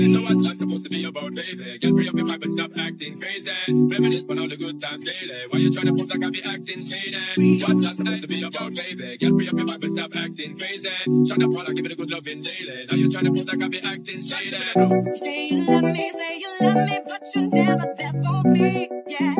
So what's life supposed to be about, baby? Get free up your vibe and stop acting crazy. Reminisce on all the good times lately. Why you tryna pose like I be acting shady? What's life supposed to be about, baby? Get free up your vibe and stop acting crazy. Shut up while I give it a good loving daily. Now you tryna pose like I be acting shady. Say you love me, but you're never there for me. Yeah,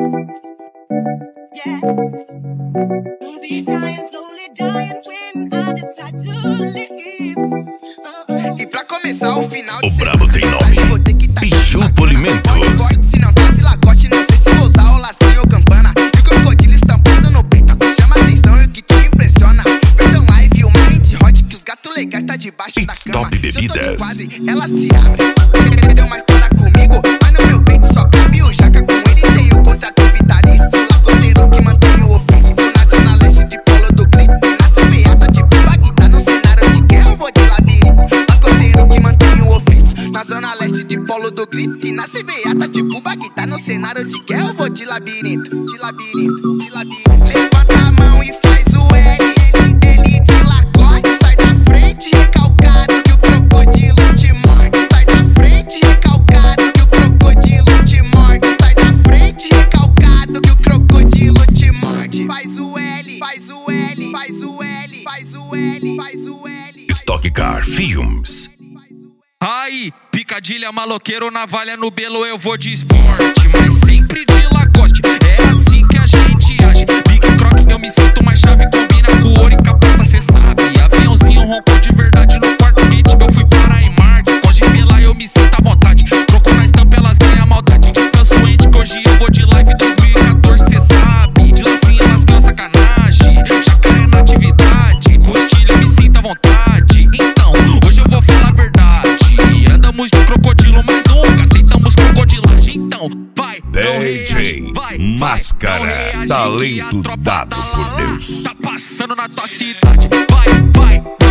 yeah. You'll be crying, slowly dying when I decide to leave. E pra começar o final de O brabo tem nome, Bicho Polimentos. Se não tá de lagoste, não sei se vou usar o lacinho ou campana. E o crocodilo estampado no peito, chama atenção e o que te impressiona. Versão live, o mind hot, que os gatos legais tá debaixo da cama. Top Se eu tô de bebidas. quadro, ela se abre. Deu uma história comigo, mas no meu peito só cabe o jaca. Com ele tem o contrato vitalício, lagoteiro que mantém o ofício. Sou na zona leste de Polo do Grito, nasce beata de Bagdá. No cenário de guerra eu vou de labirinto. Lagoteiro que mantém o ofício, na zona leste de Polo do Grito. E nasce beata de Bagdá. No cenário de guerra eu vou de labirinto. De labirinto, de labirinto. Levanta a mão e faz o L. L de lagoste, sai da frente, recalcado que o crocodilo te morde. Sai da frente, recalcado que o crocodilo te morde. Sai da frente, recalcado que o crocodilo te morde. Faz o L, faz o L, faz o L, faz o L, faz o L. Stock Car Films. Aí, picadilha, maloqueiro, navalha no belo, eu vou de esporte, mas sempre de lagoste, é assim que a gente age. Big Croc, eu me sinto mais chave, combina com ouro e capota, cê sabe. Aviãozinho roncou de verdade no quarto gate, eu fui para em Marte. Pode ver lá, eu me sinto à vontade, troco na estampa, elas ganham maldade. Descanso ente, que hoje eu vou de live 2014, cê sabe. De lacinha, elas ganham sacanagem, jacaré na atividade, com estilo eu me sinto à vontade. Então, hoje eu vou falar a verdade. Andamos de crocodilo, mas nunca aceitamos crocodilagem. Então, vai, DJ vai, Máscara, vai, talento a tropa dado tá por lá, Deus. tá passando na tua cidade. Vai,